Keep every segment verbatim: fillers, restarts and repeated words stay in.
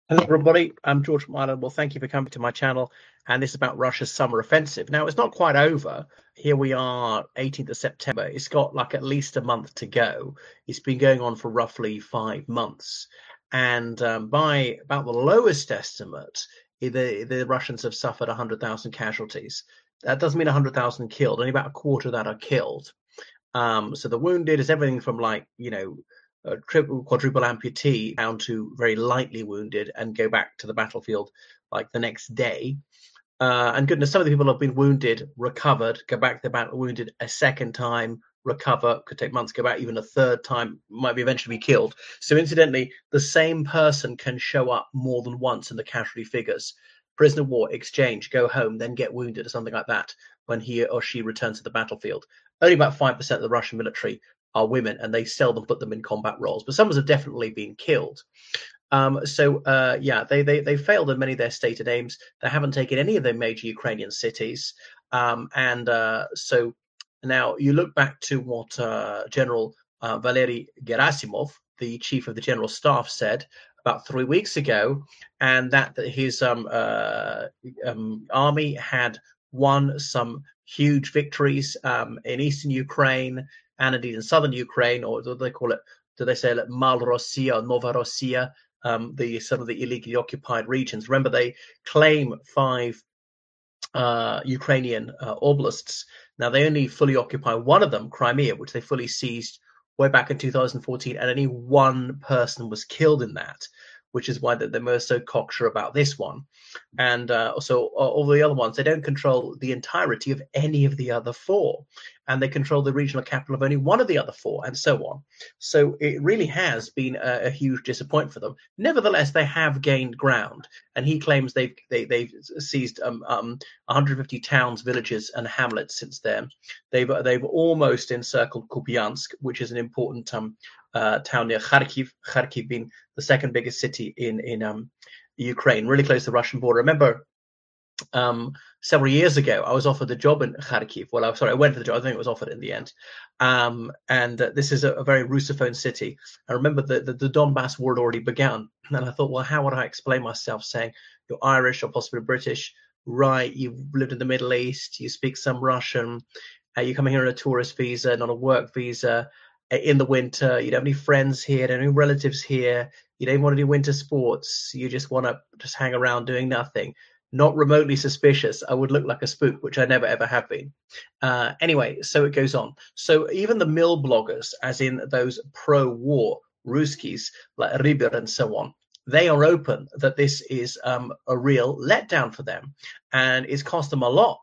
Hello, everybody. I'm George Martin. Well, thank you for coming to my channel. And this is about Russia's summer offensive. Now, it's not quite over. Here we are, eighteenth of September. It's got like at least a month to go. It's been going on for roughly five months. And um, by about the lowest estimate, the, the Russians have suffered one hundred thousand casualties. That doesn't mean one hundred thousand killed. Only about a quarter of that are killed. Um, so the wounded is everything from like, you know, a triple, quadruple amputee down to very lightly wounded and go back to the battlefield like the next day. Uh, and goodness, some of the people have been wounded, recovered, go back to the battle wounded a second time, recover, could take months, go back even a third time, might be eventually be killed. So incidentally, the same person can show up more than once in the casualty figures. Prisoner of war, exchange, go home, then get wounded or something like that when he or she returns to the battlefield. Only about five percent of the Russian military are women, and they seldom put them in combat roles. But some have definitely been killed. Um, so uh, yeah, they, they they failed in many of their stated aims. They haven't taken any of their major Ukrainian cities, um, and uh, so now you look back to what uh, General uh, Valery Gerasimov, the chief of the general staff, said about three weeks ago, and that, that his um, uh, um, army had won some huge victories um, in eastern Ukraine and indeed in southern Ukraine, or do they call it? Do they say like Malorossiya or Novorossiya? Um, the some of the illegally occupied regions. Remember, they claim five uh, Ukrainian uh, oblasts. Now, they only fully occupy one of them, Crimea, which they fully seized way back in two thousand fourteen, and only one person was killed in that, which is why they were so cocksure about this one. And uh, also all the other ones, they don't control the entirety of any of the other four, and they control the regional capital of only one of the other four, and so on. So it really has been a, a huge disappointment for them. Nevertheless, they have gained ground, and he claims they've they, they've seized um, um, one hundred fifty towns, villages, and hamlets since then. They've they've almost encircled Kupiansk, which is an important um, uh, town near Kharkiv. Kharkiv being the second biggest city in in um, Ukraine, really close to the Russian border. Remember, um, several years ago, I was offered a job in Kharkiv. Well, I'm sorry, I went for the job. I think it was offered in the end. Um, and uh, this is a, a very Russophone city. I remember that the, the Donbass war had already begun. And I thought, well, how would I explain myself saying you're Irish or possibly British, right? You've lived in the Middle East, you speak some Russian, uh, you're coming here on a tourist visa, not a work visa. In the winter, you don't have any friends here, don't have any relatives here, you don't want to do winter sports, you just want to just hang around doing nothing. Not remotely suspicious. I would look like a spook, which I never ever have been. Uh, anyway, so it goes on. So even the mill bloggers, as in those pro-war Ruskies like Riber and so on, they are open that this is um, a real letdown for them, and it's cost them a lot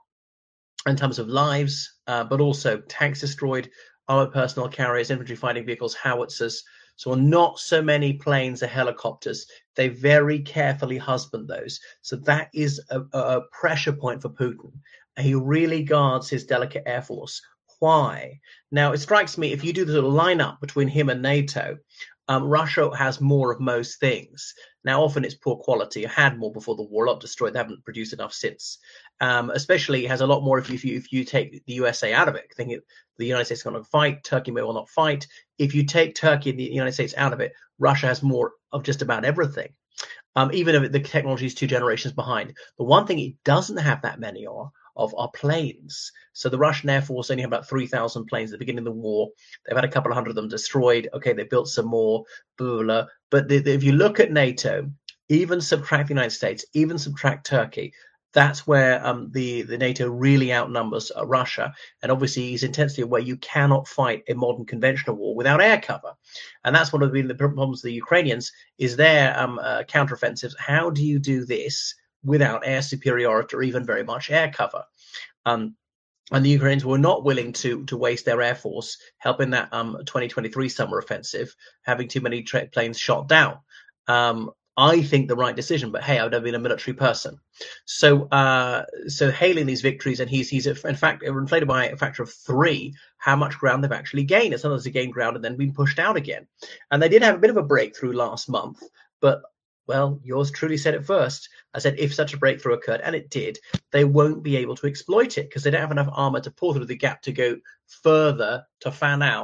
in terms of lives, uh, but also tanks destroyed, armored personnel carriers, infantry fighting vehicles, howitzers. So not so many planes or helicopters. They very carefully husband those. So that is a, a pressure point for Putin. He really guards his delicate air force. Why? Now, it strikes me, if you do the sort of lineup between him and NATO, um, Russia has more of most things. Now, often it's poor quality. It had more before the war, a lot destroyed. They haven't produced enough since. Um, especially, it has a lot more if you, if you if you take the U S A out of it. Thinking the United States is going to fight, Turkey may well not fight. If you take Turkey and the United States out of it, Russia has more of just about everything. Um, even if the technology is two generations behind. The one thing it doesn't have that many of, of are planes. So the Russian Air Force only had about three thousand planes at the beginning of the war. They've had a couple of hundred of them destroyed. Okay, they built some more. Blah, blah, blah. But the, the, if you look at NATO, even subtract the United States, even subtract Turkey, that's where um, the, the NATO really outnumbers uh, Russia. And obviously, he's intensely aware you cannot fight a modern conventional war without air cover. And that's one of the, the problems of the Ukrainians is their um, uh, counteroffensives. How do you do this without air superiority or even very much air cover? Um, and the Ukrainians were not willing to to waste their air force helping that um, twenty twenty-three summer offensive, having too many tra- planes shot down. Um, I think the right decision, but hey, I've never been a military person. So, uh, so hailing these victories, and he's he's in fact inflated by a factor of three how much ground they've actually gained. It's sometimes they gained ground and then been pushed out again. And they did have a bit of a breakthrough last month, but well, yours truly said it first. I said if such a breakthrough occurred, and it did, they won't be able to exploit it because they don't have enough armor to pull through the gap to go further to fan out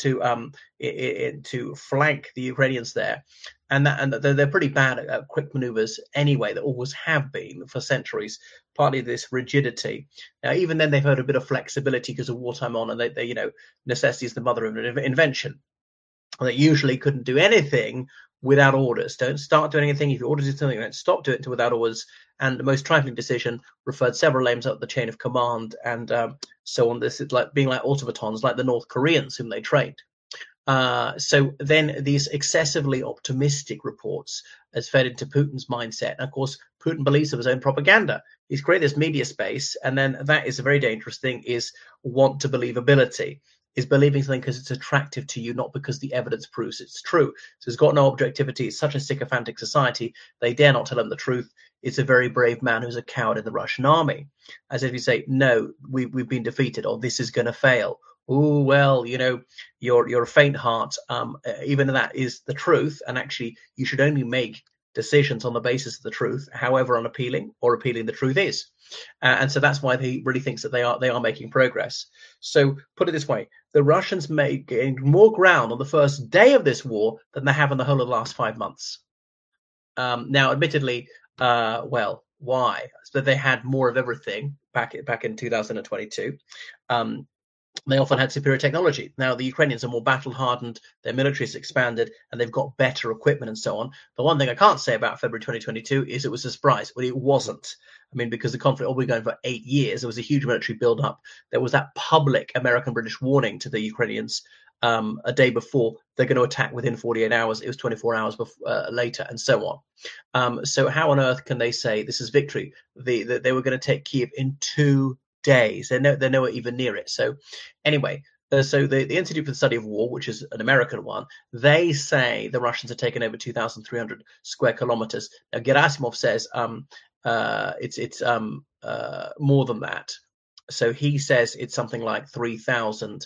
to um i i to flank the Ukrainians there, and that and they're, they're pretty bad at, at quick maneuvers anyway. They always have been for centuries. Partly this rigidity. Now, even then, they've had a bit of flexibility because of wartime on, and they, they you know necessity is the mother of invention. And they usually couldn't do anything without orders. Don't start doing anything if your orders do something. Don't stop doing it without orders. And the most trifling decision referred several names up the chain of command, and um, so on. This is like being like automatons, like the North Koreans whom they trained. Uh, so then these excessively optimistic reports has fed into Putin's mindset. And of course, Putin believes of his own propaganda. He's created this media space, and then that is a very dangerous thing, is want to believability, is believing something because it's attractive to you, not because the evidence proves it's true. So it's got no objectivity. It's such a sycophantic society. They dare not tell him the truth. It's a very brave man who's a coward in the Russian army. As if you say, no, we, we've been defeated, or this is going to fail. Oh, well, you know, your your faint heart, um, even that is the truth. And actually, you should only make decisions on the basis of the truth, however unappealing or appealing the truth is. Uh, and so that's why he really thinks that they are they are making progress. So put it this way, the Russians may gain more ground on the first day of this war than they have in the whole of the last five months. Um, now, admittedly, uh, well, why? So they had more of everything back, back in two thousand twenty-two. Um, They often had superior technology. Now, the Ukrainians are more battle-hardened, their military has expanded, and they've got better equipment and so on. The one thing I can't say about February twenty twenty-two is it was a surprise, but it wasn't. I mean, because the conflict had been going for eight years, there was a huge military build-up. There was that public American-British warning to the Ukrainians um, a day before they're going to attack within forty-eight hours. It was twenty-four hours before, uh, later, and so on. Um, so how on earth can they say this is victory? The, the, they were going to take Kiev in two days. They're, no, they're nowhere even near it. So anyway, uh, so the, the Institute for the Study of War, which is an American one, they say the Russians have taken over two thousand three hundred square kilometers. Now, Gerasimov says um, uh, it's it's um, uh, more than that. So he says it's something like three thousand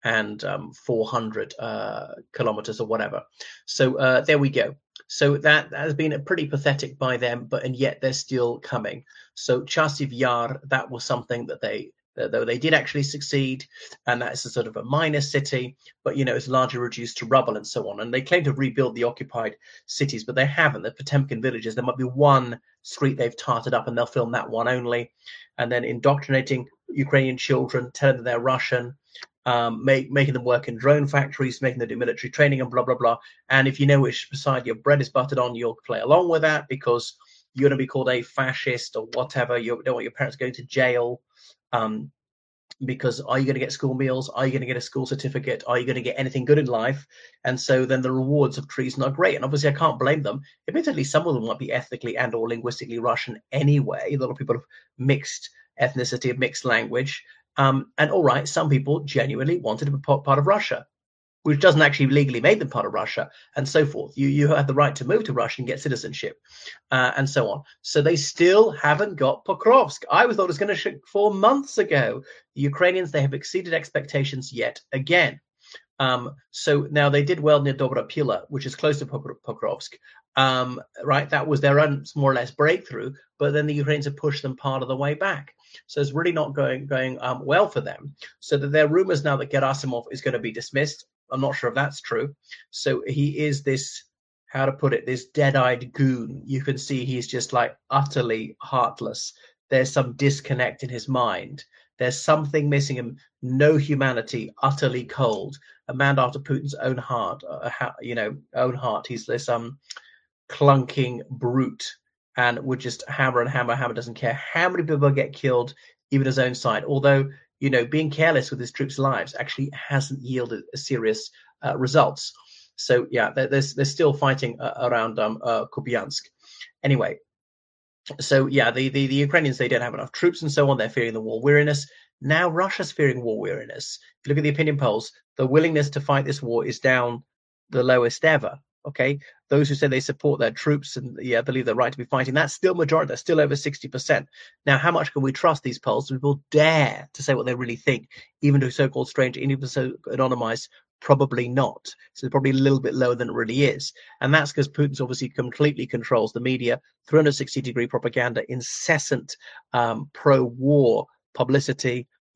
four hundred uh, kilometers or whatever. So uh, there we go. So that, that has been pretty pathetic by them, but and yet they're still coming. So Chasiv Yar, that was something that they, though they did actually succeed, and that's a sort of a minor city, but you know it's largely reduced to rubble and so on. And they claim to have rebuilt the occupied cities, but they haven't. The Potemkin villages, there might be one street they've tarted up, and they'll film that one only, and then indoctrinating Ukrainian children, telling them they're Russian. Um, make, making them work in drone factories, making them do military training and blah, blah, blah. And if you know which side your bread is buttered on, you'll play along with that because you're going to be called a fascist or whatever. You don't want your parents going to jail um, because are you going to get school meals? Are you going to get a school certificate? Are you going to get anything good in life? And so then the rewards of treason are great. And obviously I can't blame them. Admittedly, some of them might be ethnically and or linguistically Russian anyway. A lot of people of mixed ethnicity, of mixed language. Um, and all right, some people genuinely wanted to be part of Russia, which doesn't actually legally make them part of Russia, and so forth. You you have the right to move to Russia and get citizenship, uh, and so on. So they still haven't got Pokrovsk. I was thought it was going to ship four months ago. The Ukrainians, they have exceeded expectations yet again. Um, so now they did well near Dobrapila, which is close to Pokrovsk. Um, right, that was their own more or less breakthrough, but then the Ukrainians have pushed them part of the way back. So it's really not going going um, well for them. So that there are rumors now that Gerasimov is going to be dismissed. I'm not sure if that's true. So he is this, how to put it, this dead-eyed goon. You can see he's just like utterly heartless. There's some disconnect in his mind. There's something missing him. No humanity, utterly cold. A man after Putin's own heart, uh, you know, own heart. He's this um clunking brute and would just hammer and hammer, hammer, doesn't care how many people get killed, even his own side. Although, you know, being careless with his troops' lives actually hasn't yielded serious uh, results. So, yeah, they're, they're, they're still fighting uh, around um, uh, Kupiansk. Anyway, so, yeah, the, the, the Ukrainians, they don't have enough troops and so on. They're fearing the war weariness. Now Russia's fearing war weariness. If you look at the opinion polls, the willingness to fight this war is down the lowest ever. Okay, those who say they support their troops and yeah, believe they're right to be fighting, that's still majority. That's still over sixty percent. Now, how much can we trust these polls? People dare to say what they really think, even to so-called stranger, even so anonymized. Probably not. So it's probably a little bit lower than it really is. And that's because Putin's obviously completely controls the media, three hundred sixty degree propaganda, incessant um, pro-war publicity,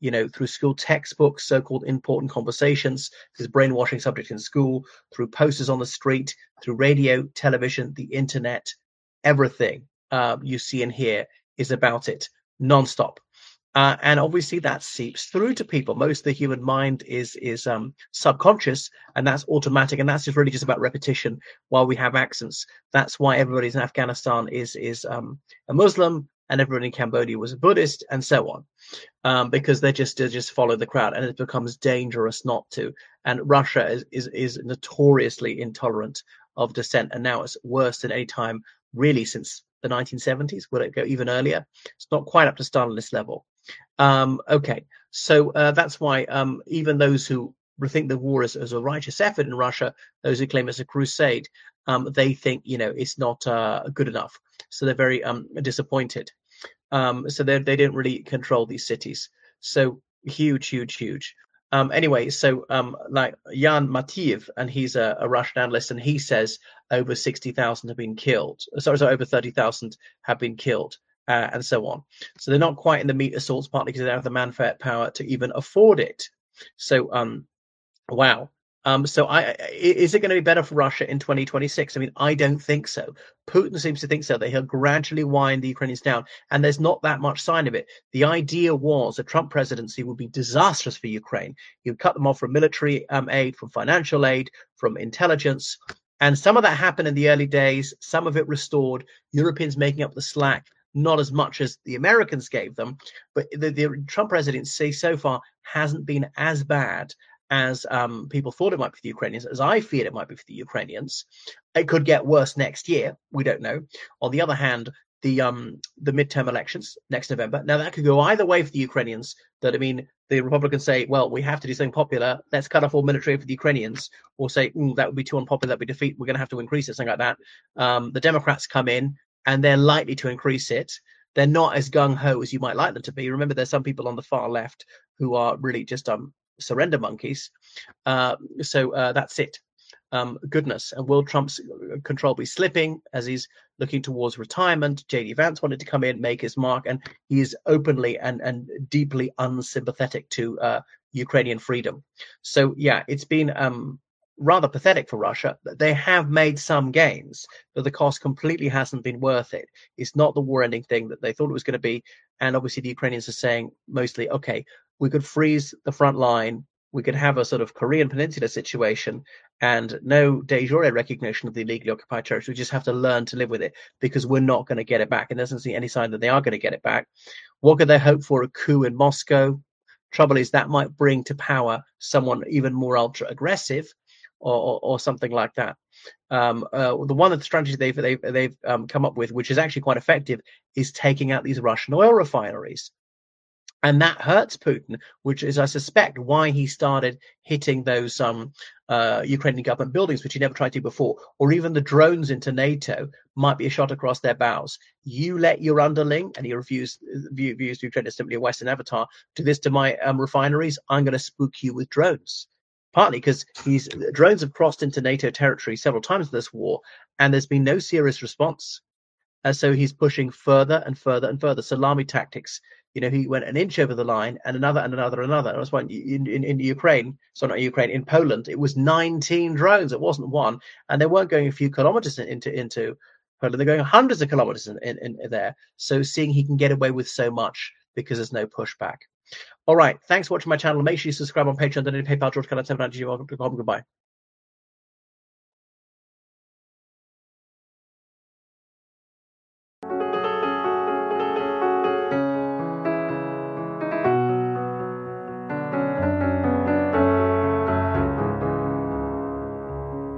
you know, through school textbooks, so-called important conversations, this brainwashing subject in school, through posters on the street, through radio, television, the internet, everything uh, you see and hear is about it nonstop. Uh, and obviously that seeps through to people. Most of the human mind is is um, subconscious, and that's automatic, and that's just really just about repetition while we have accents. That's why everybody in Afghanistan is is um, a Muslim, and everybody in Cambodia was a Buddhist, and so on, um, because they just they just follow the crowd, and it becomes dangerous not to. And Russia is is, is notoriously intolerant of dissent, and now it's worse than any time really since the nineteen seventies. Would it go even earlier? It's not quite up to Stalinist level. Um, okay, so uh, that's why um, even those who think the war is, is a righteous effort in Russia, those who claim it's a crusade, um, they think, you know, it's not uh, good enough. So they're very um, disappointed. Um, so they they didn't really control these cities. So huge, huge, huge. Um, anyway, so um, like Yan Matiev, and he's a, a Russian analyst, and he says over sixty thousand have been killed. Sorry, sorry, over thirty thousand have been killed. Uh, and so on. So they're not quite in the meat assaults, partly because they don't have the manpower to even afford it. So, um, wow. Um, so I, is it going to be better for Russia in twenty twenty-six? I mean, I don't think so. Putin seems to think so, that he'll gradually wind the Ukrainians down, and there's not that much sign of it. The idea was a Trump presidency would be disastrous for Ukraine. He would cut them off from military um, aid, from financial aid, from intelligence. And some of that happened in the early days, some of it restored, Europeans making up the slack. Not as much as the Americans gave them, but the, the Trump presidency so far hasn't been as bad as um, people thought it might be for the Ukrainians, as I feared it might be for the Ukrainians. It could get worse next year. We don't know. On the other hand, the um, the midterm elections next November. Now, that could go either way for the Ukrainians. That I mean, the Republicans say, well, we have to do something popular. Let's cut off all military for the Ukrainians. Or say, mm, that would be too unpopular. That would be defeat. We're going to have to increase it, something like that. Um, the Democrats come in, and they're likely to increase it. They're not as gung-ho as you might like them to be. Remember, there's some people on the far left who are really just um, surrender monkeys. Uh, so uh, that's it. Um, goodness. And will Trump's control be slipping as he's looking towards retirement? J D Vance wanted to come in, make his mark, and he is openly and, and deeply unsympathetic to uh, Ukrainian freedom. So, yeah, it's been... Um, rather pathetic for Russia. They have made some gains, but the cost completely hasn't been worth it. It's not the war-ending thing that they thought it was going to be. And obviously the Ukrainians are saying mostly, okay, we could freeze the front line. We could have a sort of Korean Peninsula situation and no de jure recognition of the illegally occupied territory. We just have to learn to live with it because we're not going to get it back. And there doesn't seem any sign that they are going to get it back. What could they hope for? A coup in Moscow? Trouble is that might bring to power someone even more ultra aggressive. Or, or, or something like that. Um, uh, the one of the strategies they've they've, they've um, come up with, which is actually quite effective, is taking out these Russian oil refineries, and that hurts Putin, which is, I suspect, why he started hitting those um, uh, Ukrainian government buildings, which he never tried to before, or even the drones into NATO might be a shot across their bows. You let your underling, and he refused view, views Ukraine as simply a Western avatar, do this to my um, refineries. I'm going to spook you with drones. Partly because these drones have crossed into NATO territory several times in this war, and there's been no serious response. Uh, so he's pushing further and further and further. Salami tactics. You know, he went an inch over the line, and another, and another, and another. That's why in, in, in Ukraine, sorry, not Ukraine, in Poland, it was nineteen drones. It wasn't one, and they weren't going a few kilometers into into Poland. They're going hundreds of kilometers in, in, in there. So seeing he can get away with so much because there's no pushback. All right. Thanks for watching my channel. Make sure you subscribe on Patreon, donate to PayPal, George Cullen seven at gmail dot com. Goodbye.